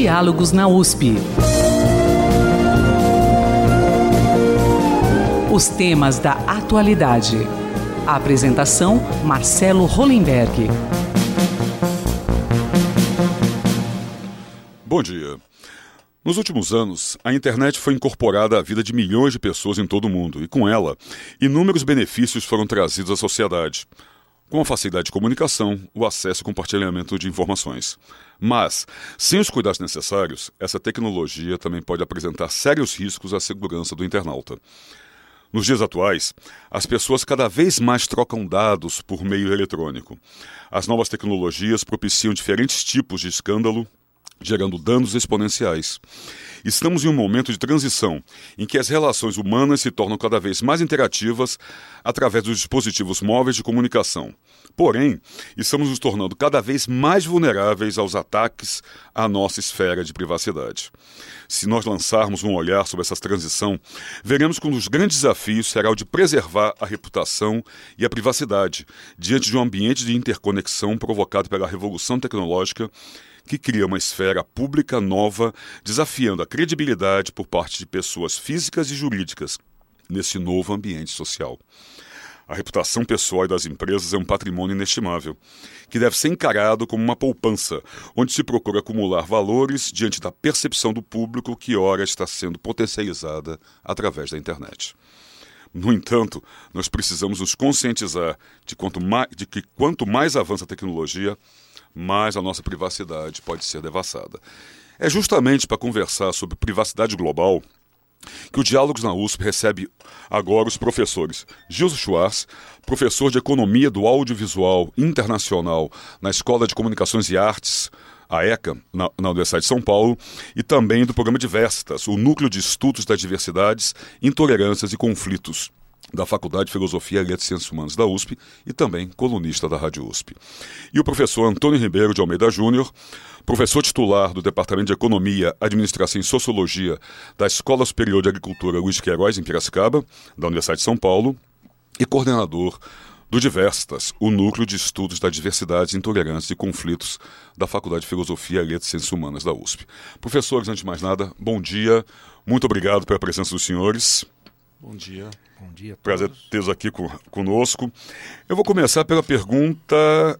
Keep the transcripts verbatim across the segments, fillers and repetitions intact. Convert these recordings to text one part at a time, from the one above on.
Diálogos na U S P. Os temas da atualidade. A apresentação, Marcelo Hollenberg. Bom dia. Nos últimos anos, a internet foi incorporada à vida de milhões de pessoas em todo o mundo e, com ela, inúmeros benefícios foram trazidos à sociedade, com a facilidade de comunicação, o acesso e compartilhamento de informações. Mas, sem os cuidados necessários, essa tecnologia também pode apresentar sérios riscos à segurança do internauta. Nos dias atuais, as pessoas cada vez mais trocam dados por meio eletrônico. As novas tecnologias propiciam diferentes tipos de escândalo, gerando danos exponenciais. Estamos em um momento de transição em que as relações humanas se tornam cada vez mais interativas através dos dispositivos móveis de comunicação. Porém, estamos nos tornando cada vez mais vulneráveis aos ataques à nossa esfera de privacidade. Se nós lançarmos um olhar sobre essa transição, veremos que um dos grandes desafios será o de preservar a reputação e a privacidade diante de um ambiente de interconexão provocado pela revolução tecnológica que cria uma esfera pública nova, desafiando a credibilidade por parte de pessoas físicas e jurídicas nesse novo ambiente social. A reputação pessoal das empresas é um patrimônio inestimável, que deve ser encarado como uma poupança, onde se procura acumular valores diante da percepção do público que ora está sendo potencializada através da internet. No entanto, nós precisamos nos conscientizar de, quanto mais, de que quanto mais avança a tecnologia, mais a nossa privacidade pode ser devassada. É justamente para conversar sobre privacidade global que o Diálogos na U S P recebe agora os professores Gilson Schwartz, professor de Economia do Audiovisual Internacional na Escola de Comunicações e Artes, a ECA, na, na Universidade de São Paulo, e também do programa Diversitas, o Núcleo de Estudos das Diversidades, Intolerâncias e Conflitos, da Faculdade de Filosofia e Letras e Ciências Humanas da U S P e também colunista da Rádio U S P. E o professor Antônio Ribeiro de Almeida Júnior, professor titular do Departamento de Economia, Administração e Sociologia da Escola Superior de Agricultura Luiz de Queiroz, em Piracicaba, da Universidade de São Paulo, e coordenador do Diversitas, o Núcleo de Estudos da Diversidade, Intolerância e Conflitos da Faculdade de Filosofia e Letras e Ciências Humanas da U S P. Professores, antes de mais nada, bom dia, muito obrigado pela presença dos senhores. Bom dia. Bom dia a todos. Prazer tê-los aqui com, conosco. Eu vou começar pela pergunta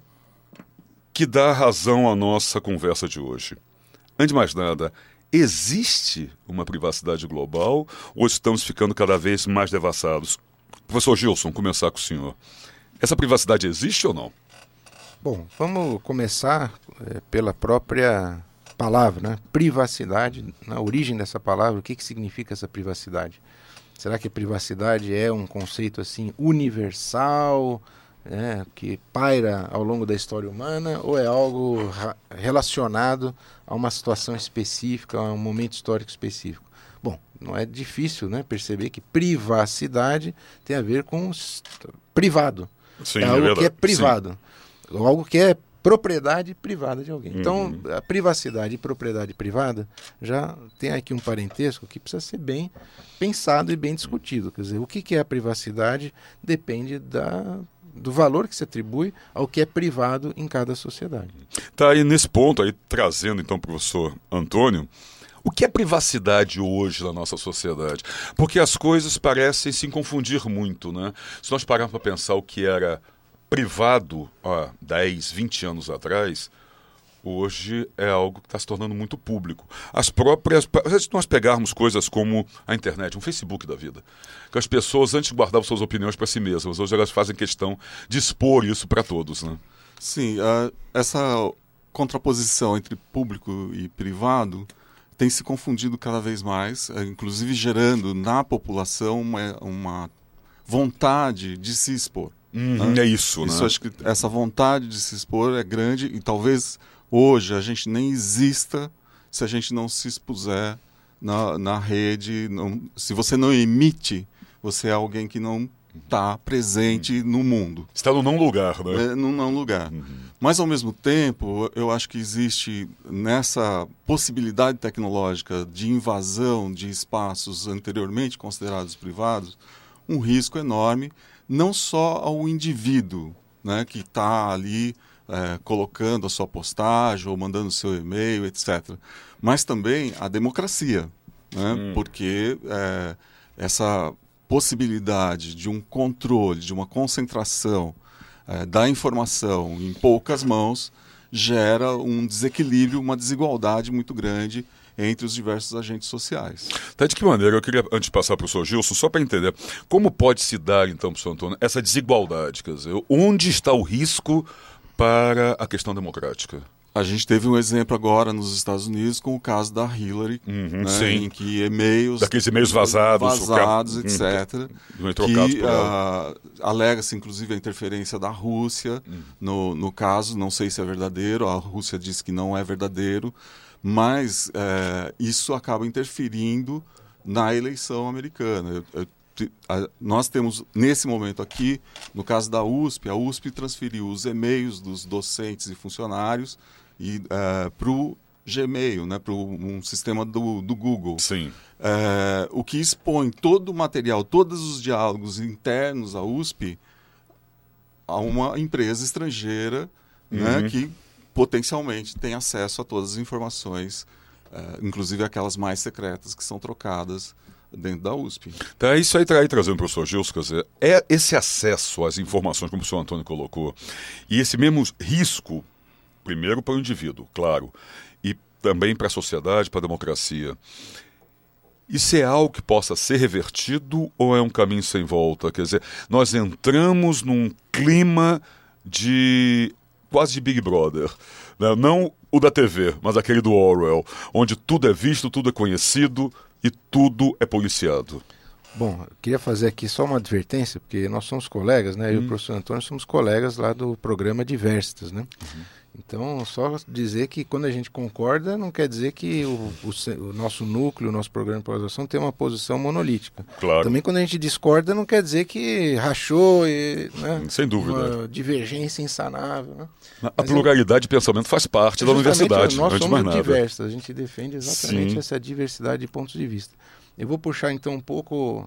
que dá razão à nossa conversa de hoje. Antes de mais nada, existe uma privacidade global ou estamos ficando cada vez mais devassados? Professor Gilson, começar com o senhor. Essa privacidade existe ou não? Bom, vamos começar é, pela própria palavra, né? Privacidade, na origem dessa palavra, o que, que significa essa privacidade? Será que a privacidade é um conceito assim universal, né, que paira ao longo da história humana, ou é algo ra- relacionado a uma situação específica, a um momento histórico específico? Bom, não é difícil, né, perceber que privacidade tem a ver com s- privado. Sim, é algo é que é verdade. privado, Sim. algo que é propriedade privada de alguém. Uhum. Então, a privacidade e propriedade privada já tem aqui um parentesco que precisa ser bem pensado e bem discutido. Quer dizer, o que que é a privacidade depende da, do valor que se atribui ao que é privado em cada sociedade. Tá aí nesse ponto, aí trazendo então o professor Antônio, o que é privacidade hoje na nossa sociedade? Porque as coisas parecem se confundir muito, né? Se nós pararmos para pensar o que era privado há dez, vinte anos atrás, hoje é algo que está se tornando muito público. As próprias... Se nós pegarmos coisas como a internet, um Facebook da vida, que as pessoas antes guardavam suas opiniões para si mesmas, hoje elas fazem questão de expor isso para todos, né? Sim, uh, essa contraposição entre público e privado tem se confundido cada vez mais, uh, inclusive gerando na população uma, uma vontade de se expor. Uhum, né? É isso, Isso né? acho que essa vontade de se expor é grande e talvez hoje a gente nem exista se a gente não se expuser na, na rede. Não, se você não emite, você é alguém que não está presente uhum. no mundo. Está no não lugar, né? É, no não lugar. Uhum. Mas, ao mesmo tempo, eu acho que existe nessa possibilidade tecnológica de invasão de espaços anteriormente considerados privados, um risco enorme, não só ao indivíduo, né, que está ali é, colocando a sua postagem ou mandando o seu e-mail, etcétera. Mas também a democracia, né? Hum. Porque é, essa possibilidade de um controle, de uma concentração é, da informação em poucas mãos gera um desequilíbrio, uma desigualdade muito grande entre os diversos agentes sociais. Tá, de que maneira, eu queria, antes de passar para o senhor Gilson, só para entender, como pode se dar, então, para o senhor Antônio, essa desigualdade? Quer dizer, onde está o risco para a questão democrática? A gente teve um exemplo agora nos Estados Unidos com o caso da Hillary, uhum, né, em que e-mails... Daqueles e-mails vazados. Vazados, etcétera. Uhum, que uh, alega-se, inclusive, a interferência da Rússia uhum. no, no caso. Não sei se é verdadeiro, a Rússia diz que não é verdadeiro, mas é, isso acaba interferindo na eleição americana. Eu, eu, a, nós temos, nesse momento aqui, no caso da U S P, a U S P transferiu os e-mails dos docentes e funcionários e, uh, para o Gmail, né, para um sistema do, do Google. Sim. Uh, o que expõe todo o material, todos os diálogos internos à U S P a uma empresa estrangeira, uhum. né, que potencialmente tem acesso a todas as informações, uh, inclusive aquelas mais secretas que são trocadas dentro da U S P. Tá, isso aí, aí trazendo para o professor Gilson, quer dizer, é esse acesso às informações, como o senhor Antônio colocou, e esse mesmo risco, primeiro para o indivíduo, claro, e também para a sociedade, para a democracia. Isso é algo que possa ser revertido ou é um caminho sem volta? Quer dizer, nós entramos num clima de quase de Big Brother, né? Não o da T V, mas aquele do Orwell, onde tudo é visto, tudo é conhecido e tudo é policiado. Bom, eu queria fazer aqui só uma advertência, porque nós somos colegas, né? Eu hum. e o professor Antônio somos colegas lá do programa Diversitas, né? Uhum. Então, só dizer que quando a gente concorda, não quer dizer que o, o, o nosso núcleo, o nosso programa de pós-graduação tem uma posição monolítica. Claro. Também quando a gente discorda, não quer dizer que rachou, e, né, sem dúvida. Uma divergência insanável. Né? A Mas pluralidade eu, de pensamento faz parte da universidade. Nós antes somos mais nada. diversos, a gente defende exatamente Sim. essa diversidade de pontos de vista. Eu vou puxar então um pouco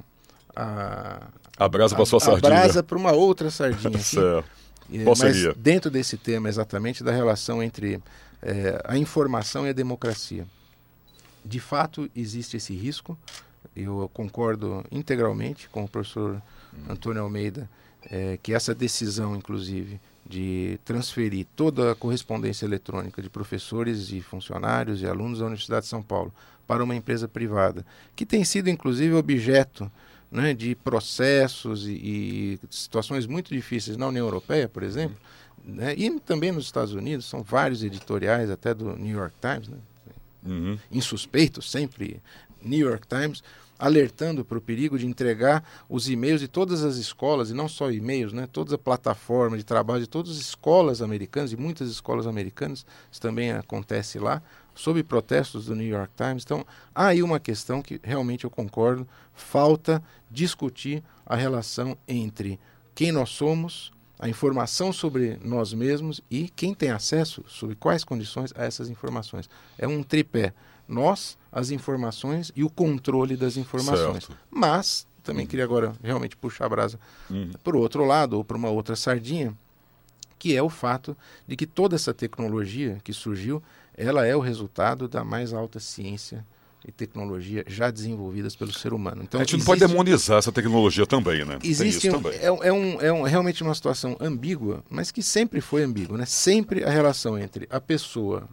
a, a brasa para sua a sardinha. A brasa para uma outra sardinha. Certo. Qual seria? Mas dentro desse tema exatamente da relação entre é, a informação e a democracia. De fato, existe esse risco. Eu concordo integralmente com o professor Antônio Almeida, é, que essa decisão, inclusive, de transferir toda a correspondência eletrônica de professores e funcionários e alunos da Universidade de São Paulo para uma empresa privada, que tem sido, inclusive, objeto, né, de processos e, e situações muito difíceis na União Europeia, por exemplo, uhum. né, e também nos Estados Unidos, são vários editoriais, até do New York Times, né, uhum. insuspeito sempre, New York Times, alertando para o perigo de entregar os e-mails de todas as escolas, e não só e-mails, né, toda a plataforma de trabalho de todas as escolas americanas, e muitas escolas americanas, isso também acontece lá, sob protestos do New York Times. Então, há aí uma questão que realmente eu concordo, falta discutir a relação entre quem nós somos, a informação sobre nós mesmos e quem tem acesso, sob quais condições, a essas informações. É um tripé. Nós, as informações e o controle das informações. Certo. Mas, também uhum. queria agora realmente puxar a brasa uhum. para o outro lado, ou para uma outra sardinha, que é o fato de que toda essa tecnologia que surgiu, ela é o resultado da mais alta ciência e tecnologia já desenvolvidas pelo ser humano. Então, a gente existe, não pode demonizar essa tecnologia também, né? Existe um, também. É, é, um, é um, realmente uma situação ambígua, mas que sempre foi ambígua, né? Sempre a relação entre a pessoa,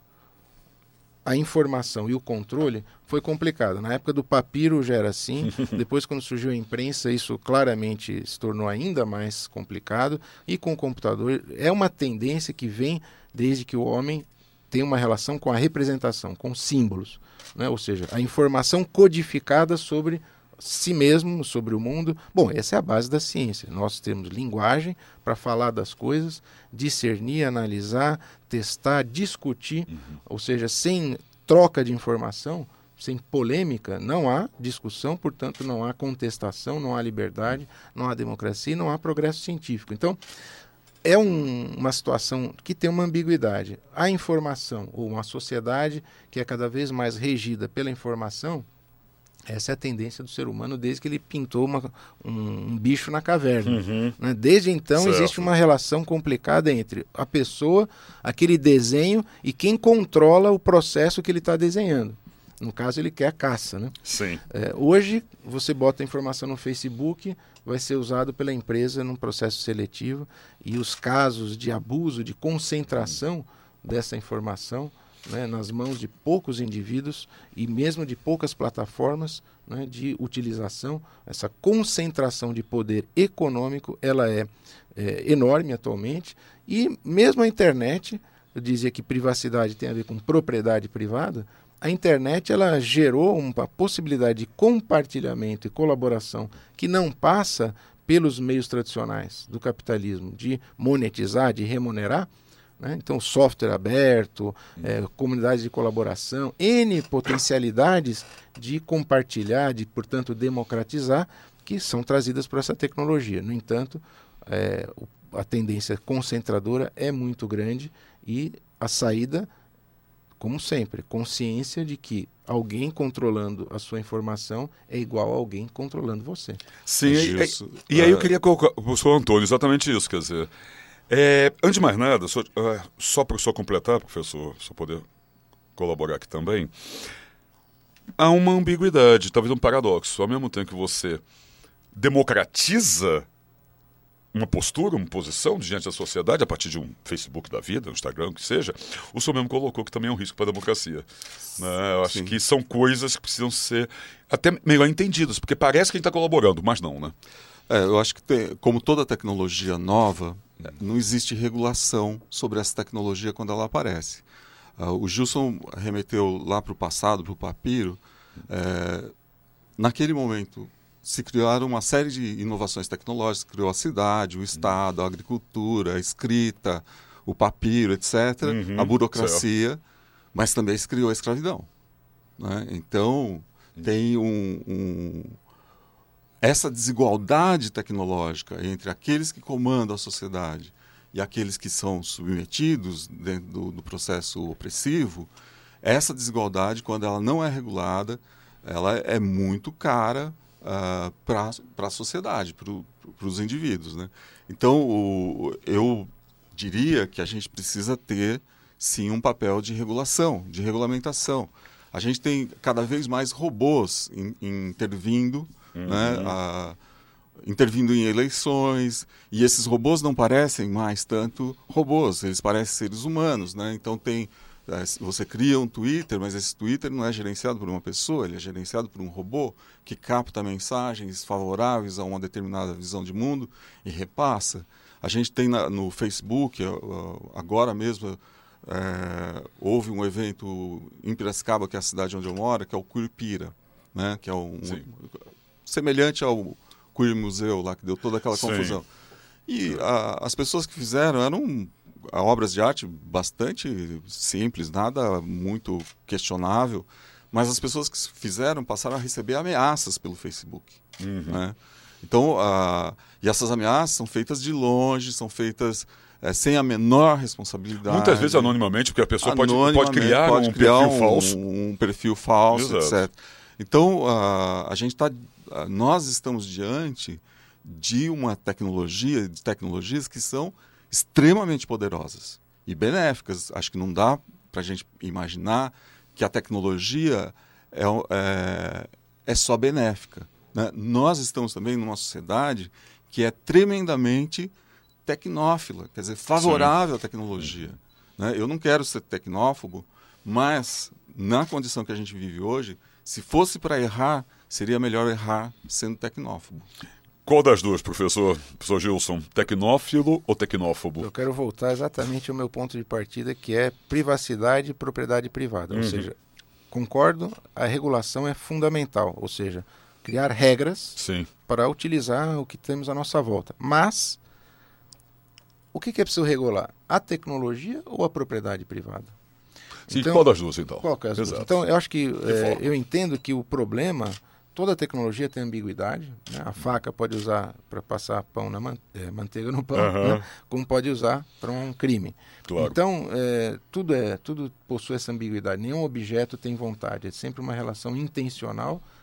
a informação e o controle foi complicada. Na época do papiro já era assim, depois quando surgiu a imprensa isso claramente se tornou ainda mais complicado, e com o computador é uma tendência que vem desde que o homem tem uma relação com a representação, com símbolos, né? Ou seja, a informação codificada sobre si mesmo, sobre o mundo. Bom, essa é a base da ciência. Nós temos linguagem para falar das coisas, discernir, analisar, testar, discutir, uhum. ou seja, sem troca de informação, sem polêmica, não há discussão, portanto não há contestação, não há liberdade, não há democracia, não há progresso científico. Então, é um, uma situação que tem uma ambiguidade. A informação, ou uma sociedade que é cada vez mais regida pela informação, Essa é a tendência do ser humano desde que ele pintou uma, um, um bicho na caverna. Uhum. Né? Desde então Certo. existe uma relação complicada entre a pessoa, aquele desenho e quem controla o processo que ele está desenhando. No caso, ele quer a caça. Né? Sim. É, hoje, você bota a informação no Facebook, vai ser usado pela empresa num processo seletivo e os casos de abuso, de concentração dessa informação, né, nas mãos de poucos indivíduos e mesmo de poucas plataformas, né, de utilização, essa concentração de poder econômico, ela é, é enorme atualmente. E mesmo a internet, eu dizia que privacidade tem a ver com propriedade privada, a internet ela gerou uma possibilidade de compartilhamento e colaboração que não passa pelos meios tradicionais do capitalismo, de monetizar, de remunerar. Né? Então, software aberto, é, comunidades de colaboração, N potencialidades de compartilhar, de, portanto, democratizar, que são trazidas por essa tecnologia. No entanto, é, a tendência concentradora é muito grande e a saída, como sempre, consciência de que alguém controlando a sua informação é igual a alguém controlando você. Sim, e, Gilson, e, e aí eu é... queria colocar para o professor Antônio exatamente isso, quer dizer... É, antes de mais nada, só, uh, só para só completar, professor, só poder colaborar aqui também, há uma ambiguidade, talvez um paradoxo. Ao mesmo tempo que você democratiza uma postura, uma posição diante da sociedade, a partir de um Facebook da vida, um Instagram, o que seja, o senhor mesmo colocou que também é um risco para a democracia. Né? Eu acho Sim. que são coisas que precisam ser até melhor entendidas, porque parece que a gente está colaborando, mas não, né? É, eu acho que, tem, como toda tecnologia nova, não existe regulação sobre essa tecnologia quando ela aparece. Uh, o Gilson remeteu lá para o passado, para o papiro. É, naquele momento, se criaram uma série de inovações tecnológicas, criou a cidade, o Estado, a agricultura, a escrita, o papiro, etcétera, Uhum, a burocracia, certo. Mas também se criou a escravidão. Né? Então, tem um... um essa desigualdade tecnológica entre aqueles que comandam a sociedade e aqueles que são submetidos dentro do, do processo opressivo, essa desigualdade, quando ela não é regulada, ela é muito cara uh, para a sociedade, para os indivíduos. Né? Então, o, eu diria que a gente precisa ter, sim, um papel de regulação, de regulamentação. A gente tem cada vez mais robôs in, intervindo, Uhum. Né, a, intervindo em eleições, e esses robôs não parecem mais tanto robôs, eles parecem seres humanos. Né? Então tem, é, você cria um Twitter, mas esse Twitter não é gerenciado por uma pessoa, ele é gerenciado por um robô que capta mensagens favoráveis a uma determinada visão de mundo e repassa. A gente tem na, no Facebook, agora mesmo, é, houve um evento em Piracicaba, que é a cidade onde eu moro, que é o Curupira, né? Que é um... Sim. semelhante ao Queer Museu lá, que deu toda aquela confusão. Sim. E a, as pessoas que fizeram eram obras de arte bastante simples, nada muito questionável, mas as pessoas que fizeram passaram a receber ameaças pelo Facebook. Uhum. Né? Então, a, e essas ameaças são feitas de longe, são feitas é, sem a menor responsabilidade. Muitas vezes anonimamente, porque a pessoa pode, pode criar pode um criar perfil um, falso. Um perfil falso, Exato. etcétera. Então, a, a gente tá, a, nós estamos diante de uma tecnologia, de tecnologias que são extremamente poderosas e benéficas. Acho que não dá para a gente imaginar que a tecnologia é, é, é só benéfica. Né? Nós estamos também numa sociedade que é tremendamente tecnófila, quer dizer, favorável Sim. à tecnologia. Né? Eu não quero ser tecnófobo, mas na condição que a gente vive hoje, se fosse para errar, seria melhor errar sendo tecnófobo. Qual das duas, professor, professor Gilson? Tecnófilo ou tecnófobo? Eu quero voltar exatamente ao meu ponto de partida, que é privacidade e propriedade privada. Uhum. Ou seja, concordo, a regulação é fundamental. Ou seja, criar regras Sim. para utilizar o que temos à nossa volta. Mas, o que é preciso regular? A tecnologia ou a propriedade privada? Sim, então, qual das duas, então? Qual que é as duas? Então, eu acho que, é, eu entendo que o problema, toda tecnologia tem ambiguidade, né? A faca pode usar para passar pão na man é, manteiga no pão, uhum. né? Como pode usar para um crime. Claro. Então, é, tudo, é, tudo possui essa ambiguidade, nenhum objeto tem vontade, é sempre uma relação intencional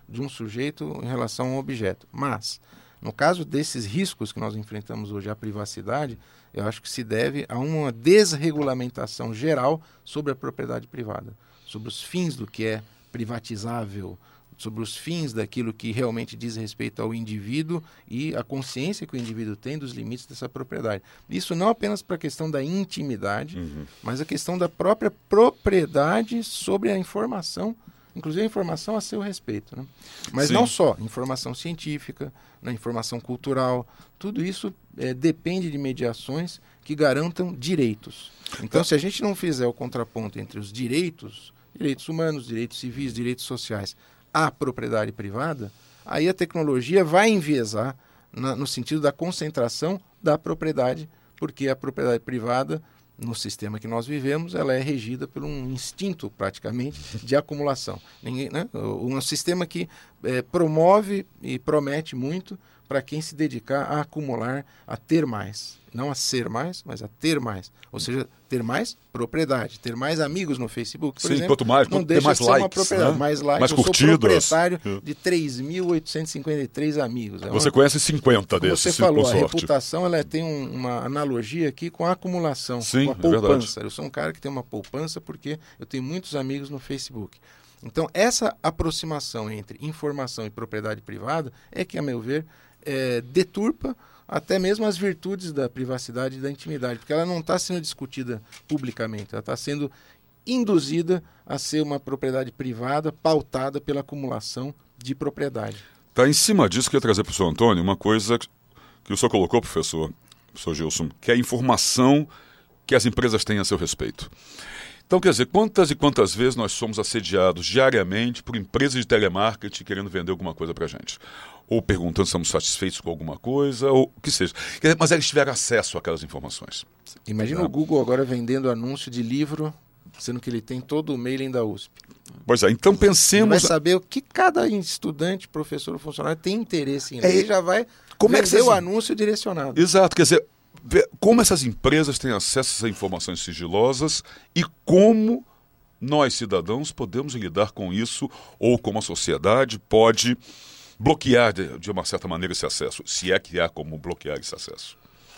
de um sujeito em relação a um objeto. Mas, no caso desses riscos que nós enfrentamos hoje à privacidade, eu acho que se deve a uma desregulamentação geral sobre a propriedade privada, sobre os fins do que é privatizável, sobre os fins daquilo que realmente diz respeito ao indivíduo e a consciência que o indivíduo tem dos limites dessa propriedade. Isso não apenas para a questão da intimidade, uhum. mas a questão da própria propriedade sobre a informação, inclusive a informação a seu respeito. Né? Mas Sim. não só, informação científica, né, informação cultural, tudo isso é, depende de mediações que garantam direitos. Então, se a gente não fizer o contraponto entre os direitos, direitos humanos, direitos civis, direitos sociais, a propriedade privada, aí a tecnologia vai enviesar na, no sentido da concentração da propriedade, porque a propriedade privada, no sistema que nós vivemos, ela é regida por um instinto, praticamente, de acumulação. Ninguém, né? Um sistema que é, promove e promete muito para quem se dedicar a acumular, a ter mais. Não a ser mais, mas a ter mais. Ou seja, ter mais propriedade, ter mais amigos no Facebook, por Sim, exemplo. Quanto mais, não quanto deixa mais de ser likes, uma propriedade. Né? Mais likes, mais eu curtidas. sou proprietário de três mil oitocentos e cinquenta e três amigos. É você uma... conhece cinquenta Como desses, você falou, com a sorte. reputação ela tem um, uma analogia aqui com a acumulação, Sim, com a é poupança. verdade. Eu sou um cara que tem uma poupança porque eu tenho muitos amigos no Facebook. Então, essa aproximação entre informação e propriedade privada é que, a meu ver, é, deturpa até mesmo as virtudes da privacidade e da intimidade, porque ela não está sendo discutida publicamente, ela está sendo induzida a ser uma propriedade privada pautada pela acumulação de propriedade. Está em cima disso que eu ia trazer para o senhor Antônio uma coisa que o senhor colocou, professor, professor Gilson, que é a informação que as empresas têm a seu respeito. Então, quer dizer, quantas e quantas vezes nós somos assediados diariamente por empresas de telemarketing querendo vender alguma coisa para a gente? Ou perguntando se estamos satisfeitos com alguma coisa, ou o que seja. Quer dizer, mas eles tiveram acesso àquelas informações. Imagina é. o Google agora vendendo anúncio de livro, sendo que ele tem todo o mailing da U S P. Pois é, então pensemos... Ele vai saber o que cada estudante, professor ou funcionário tem interesse em ler. É, Ele já vai como vender é que vocês... o anúncio direcionado. Exato, quer dizer... Como essas empresas têm acesso a informações sigilosas e como nós, cidadãos, podemos lidar com isso ou como a sociedade pode bloquear, de, de uma certa maneira, esse acesso, se é que há como bloquear esse acesso?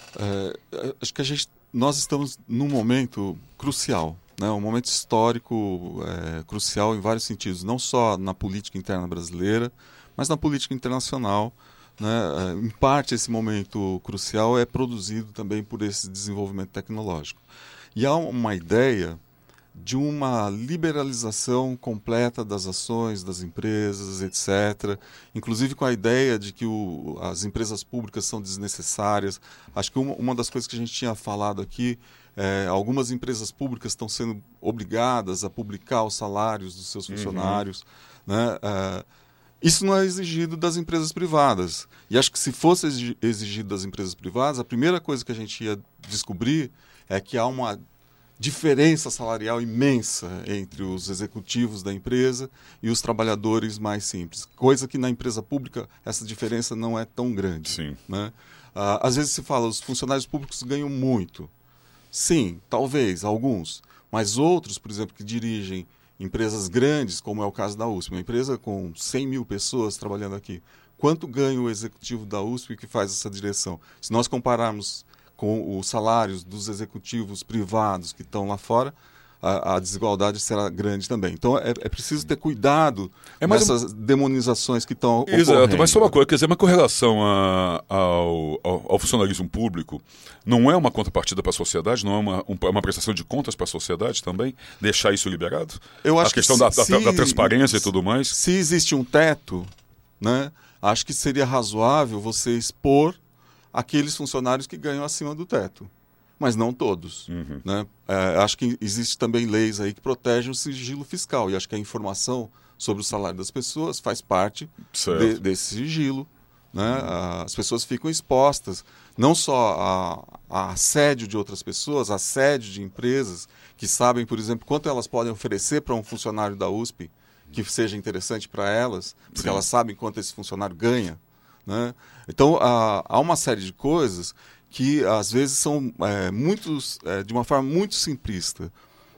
É, acho que a gente, nós estamos num momento crucial, né? Um momento histórico é, crucial em vários sentidos, não só na política interna brasileira, mas na política internacional. Né? Em parte, esse momento crucial é produzido também por esse desenvolvimento tecnológico. E há uma ideia de uma liberalização completa das ações, das empresas, etcétera. Inclusive com a ideia de que o, as empresas públicas são desnecessárias. Acho que uma, uma das coisas que a gente tinha falado aqui, é, algumas empresas públicas estão sendo obrigadas a publicar os salários dos seus funcionários, uhum. né? É, Isso não é exigido das empresas privadas. E acho que se fosse exigido das empresas privadas, a primeira coisa que a gente ia descobrir é que há uma diferença salarial imensa entre os executivos da empresa e os trabalhadores mais simples. Coisa que na empresa pública essa diferença não é tão grande. Sim. Né? Ah, às vezes se fala, os funcionários públicos ganham muito. Sim, talvez, alguns. Mas outros, por exemplo, que dirigem empresas grandes, como é o caso da U S P, uma empresa com cem mil pessoas trabalhando aqui. Quanto ganha o executivo da U S P que faz essa direção? Se nós compararmos com os salários dos executivos privados que estão lá fora, a, a desigualdade será grande também. Então é, é preciso ter cuidado é nessas um... demonizações que estão ocorrendo. Exato, mas só uma coisa, quer dizer, mas com relação a, ao, ao, ao funcionalismo público, não é uma contrapartida para a sociedade, não é uma, um, uma prestação de contas para a sociedade também, deixar isso liberado? Eu acho a questão que da, se, da, da transparência se, e tudo mais? Se existe um teto, né, acho que seria razoável você expor aqueles funcionários que ganham acima do teto. Mas não todos. Uhum. Né? É, acho que existe também leis aí que protegem o sigilo fiscal. E acho que a informação sobre o salário das pessoas faz parte de, desse sigilo. Né? Uhum. As pessoas ficam expostas não só a, a assédio de outras pessoas, a assédio de empresas que sabem, por exemplo, quanto elas podem oferecer para um funcionário da U S P que seja interessante para elas, porque Sim. elas sabem quanto esse funcionário ganha. Né? Então, há, há uma série de coisas que às vezes são é, muitos, é, de uma forma muito simplista,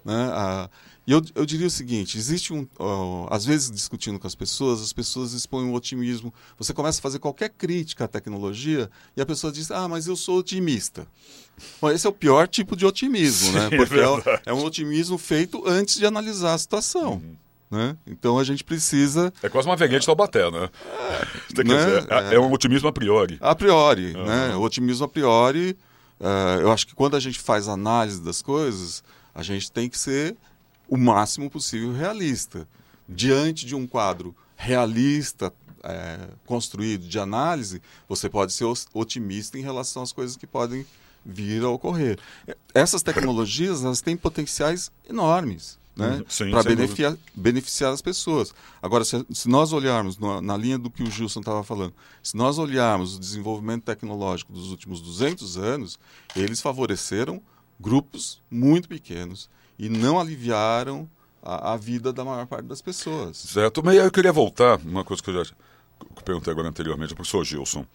Né? Ah, e eu, eu diria o seguinte, existe um... Uh, às vezes, discutindo com as pessoas, as pessoas expõem um otimismo. Você começa a fazer qualquer crítica à tecnologia e a pessoa diz, ah, mas eu sou otimista. Bom, esse é o pior tipo de otimismo, né? Sim, Porque é, é, é um otimismo feito antes de analisar a situação. Uhum. Né? Então a gente precisa... É quase uma velhinha de Taubaté, né? É, né? Dizer, é, é um otimismo a priori. A priori, uhum. né? O otimismo a priori, uh, eu acho que quando a gente faz análise das coisas, a gente tem que ser o máximo possível realista. Diante de um quadro realista, é, construído de análise, você pode ser otimista em relação às coisas que podem vir a ocorrer. Essas tecnologias, elas têm potenciais enormes, né, para beneficiar, beneficiar as pessoas. Agora, se, se nós olharmos no, na linha do que o Gilson estava falando, se nós olharmos o desenvolvimento tecnológico dos últimos duzentos anos, eles favoreceram grupos muito pequenos e não aliviaram a, a vida da maior parte das pessoas. Certo, mas eu queria voltar, uma coisa que eu já que eu perguntei agora anteriormente ao professor Gilson.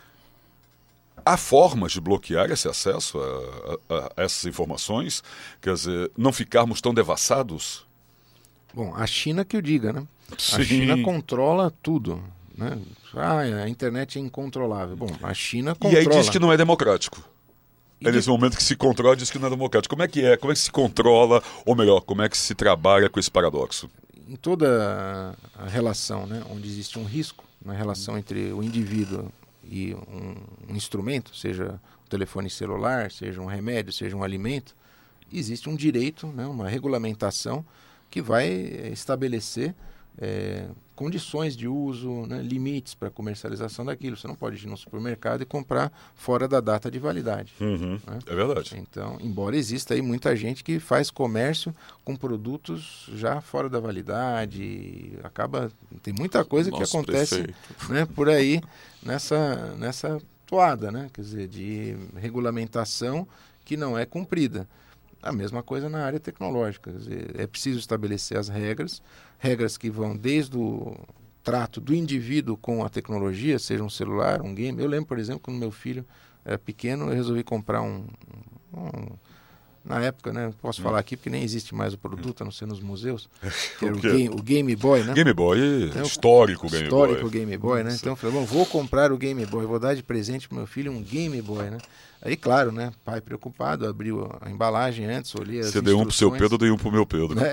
Há formas de bloquear esse acesso a, a, a essas informações? Quer dizer, não ficarmos tão devassados? Bom, a China que o diga, né? Sim. A China controla tudo, né? Ah, a internet é incontrolável. Bom, a China controla. E aí diz que não é democrático. E é nesse de... momento que se controla, diz que não é democrático. Como é que é? Como é que se controla? Ou melhor, como é que se trabalha com esse paradoxo? Em toda a relação, né, onde existe um risco, uma relação entre o indivíduo e um, um instrumento, seja um telefone celular, seja um remédio, seja um alimento, existe um direito, né, uma regulamentação que vai estabelecer é, condições de uso, né, limites para a comercialização daquilo. Você não pode ir no supermercado e comprar fora da data de validade. Uhum, né? É verdade. Então, embora exista aí muita gente que faz comércio com produtos já fora da validade, acaba tem muita coisa Nosso que acontece, né, por aí nessa nessa toada, né, quer dizer, de regulamentação que não é cumprida. A mesma coisa na área tecnológica, quer dizer, é preciso estabelecer as regras, regras que vão desde o trato do indivíduo com a tecnologia, seja um celular, um game. Eu lembro, por exemplo, quando meu filho era pequeno, eu resolvi comprar um... um na época, né, posso hum. falar aqui porque nem existe mais o produto, a não ser nos museus, que era o, game, o Game Boy, né? Game Boy, então, histórico Game histórico Boy. Histórico Game Boy, né? Então eu falei, bom, vou comprar o Game Boy, vou dar de presente pro meu filho um Game Boy, né? Aí, claro, né, pai preocupado, abriu a embalagem antes, olhei as Você instruções. Você deu um pro seu Pedro, eu dei um pro meu Pedro. Né?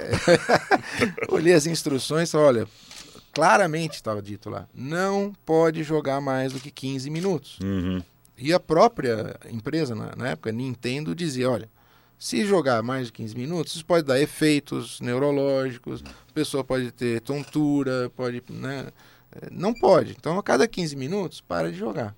Olhei as instruções, olha, claramente estava dito lá, não pode jogar mais do que quinze minutos. Uhum. E a própria empresa, na, na época, Nintendo, dizia, olha, se jogar mais de quinze minutos, isso pode dar efeitos neurológicos, a pessoa pode ter tontura, pode, né? Não pode. Então, a cada quinze minutos, para de jogar.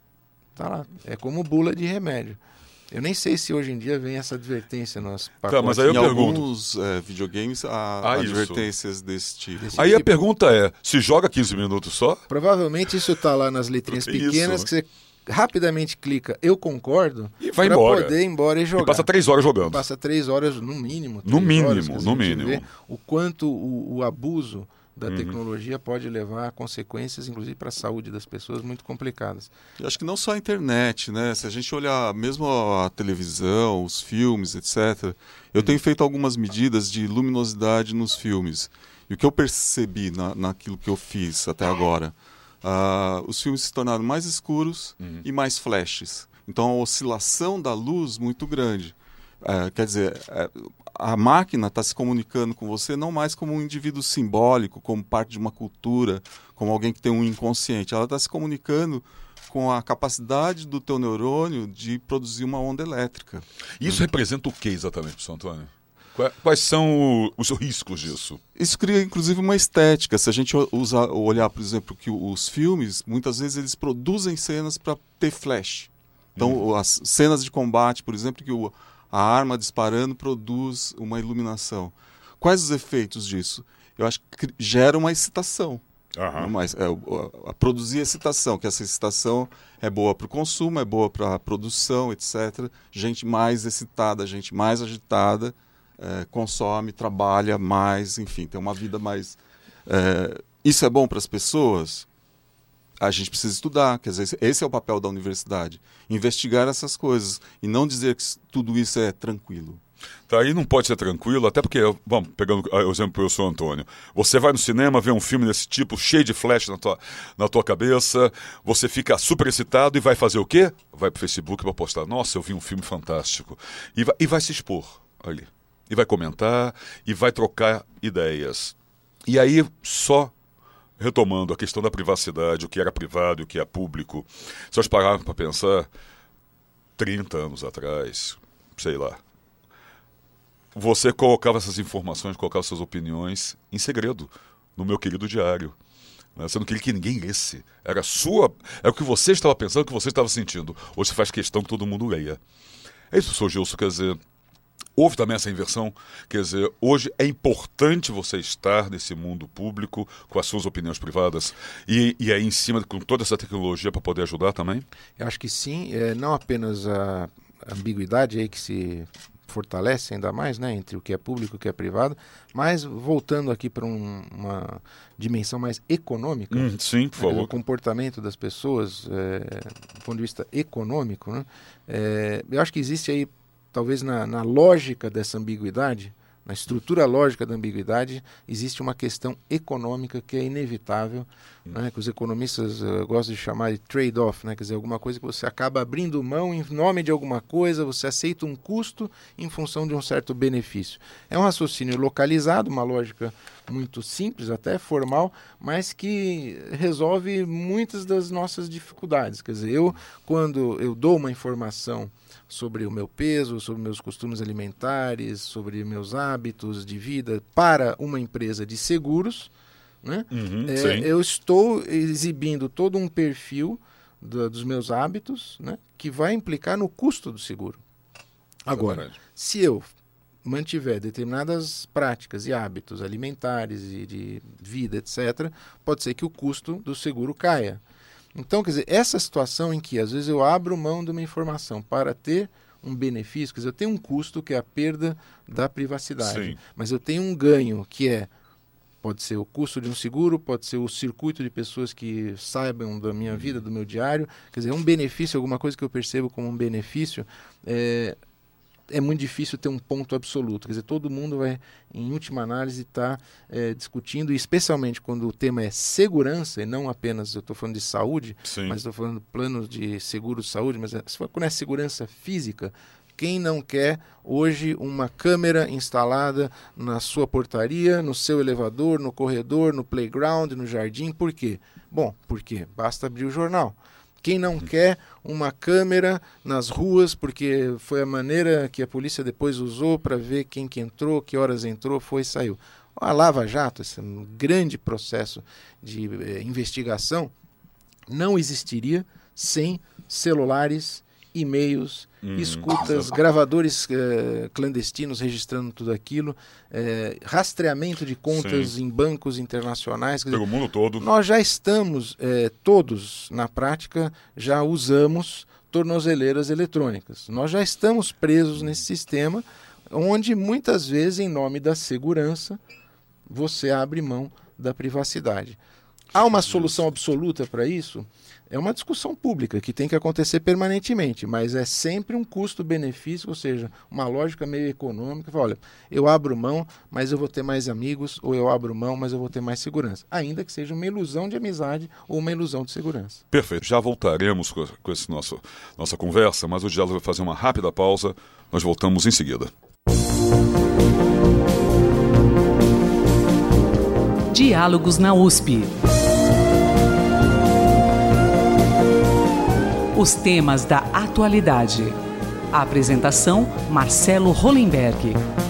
Tá lá. É como bula de remédio. Eu nem sei se hoje em dia vem essa advertência nos pacotes. Tá, mas aí eu em pergunto... alguns é, videogames há ah, advertências isso. desse tipo. Desse aí tipo. A pergunta é, se joga quinze minutos só? Provavelmente isso está lá nas letrinhas pequenas isso. que você rapidamente clica, eu concordo, e vai para embora. poder ir embora e jogar. E passa três horas jogando. Passa três horas no mínimo. No mínimo, horas, no mínimo. O quanto o, o abuso da uhum. tecnologia pode levar a consequências, inclusive para a saúde das pessoas, muito complicadas. Eu acho que não só a internet, né? Se a gente olhar mesmo a televisão, os filmes, etcétera, eu uhum. tenho feito algumas medidas de luminosidade nos filmes. E o que eu percebi na, naquilo que eu fiz até agora, uh, os filmes se tornaram mais escuros uhum. e mais flashes. Então a oscilação da luz muito grande. Uh, quer dizer, uh, a máquina está se comunicando com você não mais como um indivíduo simbólico, como parte de uma cultura, como alguém que tem um inconsciente. Ela está se comunicando com a capacidade do teu neurônio de produzir uma onda elétrica. Isso hum. representa o que exatamente, professor Antônio? Quais são os riscos disso? Isso cria, inclusive, uma estética. Se a gente usa, olhar, por exemplo, que os filmes, muitas vezes eles produzem cenas para ter flash. Então, hum. as cenas de combate, por exemplo, que o a arma disparando produz uma iluminação. Quais os efeitos disso? Eu acho que gera uma excitação. Uhum. Mas, é, a, a produzir excitação, que essa excitação é boa para o consumo, é boa para a produção, etcétera. Gente mais excitada, gente mais agitada, é, consome, trabalha mais, enfim, tem uma vida mais... É, isso é bom para as pessoas? A gente precisa estudar, quer dizer, esse é o papel da universidade, investigar essas coisas e não dizer que tudo isso é tranquilo. Tá, aí não pode ser tranquilo, até porque, vamos, pegando o exemplo do professor Antônio, você vai no cinema, vê um filme desse tipo, cheio de flash na tua, na tua cabeça, você fica super excitado e vai fazer o quê? Vai pro Facebook para postar, nossa, eu vi um filme fantástico. E vai, e vai se expor ali. E vai comentar, e vai trocar ideias. E aí, só retomando a questão da privacidade, o que era privado e o que é público, se nós pararmos para pensar, trinta anos atrás, sei lá, você colocava essas informações, colocava suas opiniões em segredo no meu querido diário. Né? Você não queria que ninguém lesse. Era sua, era o que você estava pensando, o que você estava sentindo. Hoje você faz questão que todo mundo leia. É isso, professor Gilson, quer dizer, houve também essa inversão. Quer dizer, hoje é importante você estar nesse mundo público com as suas opiniões privadas e, e aí em cima com toda essa tecnologia para poder ajudar também? Eu acho que sim, é, não apenas a ambiguidade aí que se fortalece ainda mais, né, entre o que é público e o que é privado, mas voltando aqui para um, uma dimensão mais econômica, hum, sim, por favor. Né, o comportamento das pessoas, é, do ponto de vista econômico, né, é, eu acho que existe aí, talvez na, na lógica dessa ambiguidade, na estrutura lógica da ambiguidade, existe uma questão econômica que é inevitável, hum. né, que os economistas uh, gostam de chamar de trade-off, né, quer dizer, alguma coisa que você acaba abrindo mão em nome de alguma coisa, você aceita um custo em função de um certo benefício. É um raciocínio localizado, uma lógica muito simples, até formal, mas que resolve muitas das nossas dificuldades. Quer dizer, eu, quando eu dou uma informação sobre o meu peso, sobre meus costumes alimentares, sobre meus hábitos de vida para uma empresa de seguros, né? Uhum, é, eu estou exibindo todo um perfil do, dos meus hábitos, né, que vai implicar no custo do seguro. Agora, se eu mantiver determinadas práticas e hábitos alimentares e de vida, etcétera, pode ser que o custo do seguro caia. Então, quer dizer, essa situação em que às vezes eu abro mão de uma informação para ter um benefício, quer dizer, eu tenho um custo que é a perda da privacidade, sim, mas eu tenho um ganho que é, pode ser o custo de um seguro, pode ser o circuito de pessoas que saibam da minha vida, do meu diário, quer dizer, um benefício, alguma coisa que eu percebo como um benefício, é... é muito difícil ter um ponto absoluto. Quer dizer, todo mundo vai, em última análise, estar tá, é, discutindo, e especialmente quando o tema é segurança, e não apenas, eu estou falando de saúde, sim, mas estou falando de planos de seguro de saúde, mas é, quando é segurança física, quem não quer hoje uma câmera instalada na sua portaria, no seu elevador, no corredor, no playground, no jardim? Por quê? Bom, porque basta abrir o jornal. Quem não quer uma câmera nas ruas, porque foi a maneira que a polícia depois usou para ver quem que entrou, que horas entrou, foi e saiu. A Lava Jato, esse grande processo de eh, investigação, não existiria sem celulares, e-mails, hum, escutas, exatamente, gravadores eh, clandestinos registrando tudo aquilo, eh, rastreamento de contas, sim, em bancos internacionais. Pelo mundo todo. Nós já estamos, eh, todos, na prática, já usamos tornozeleiras eletrônicas. Nós já estamos presos nesse sistema, onde muitas vezes, em nome da segurança, você abre mão da privacidade. Há uma solução absoluta para isso? É uma discussão pública que tem que acontecer permanentemente, mas é sempre um custo-benefício, ou seja, uma lógica meio econômica. Olha, eu abro mão, mas eu vou ter mais amigos, ou eu abro mão, mas eu vou ter mais segurança. Ainda que seja uma ilusão de amizade ou uma ilusão de segurança. Perfeito. Já voltaremos com, com esse nosso, nossa conversa, mas o diálogo vai fazer uma rápida pausa. Nós voltamos em seguida. Diálogos na U S P. Os temas da atualidade. A apresentação, Marcelo Hollenberg.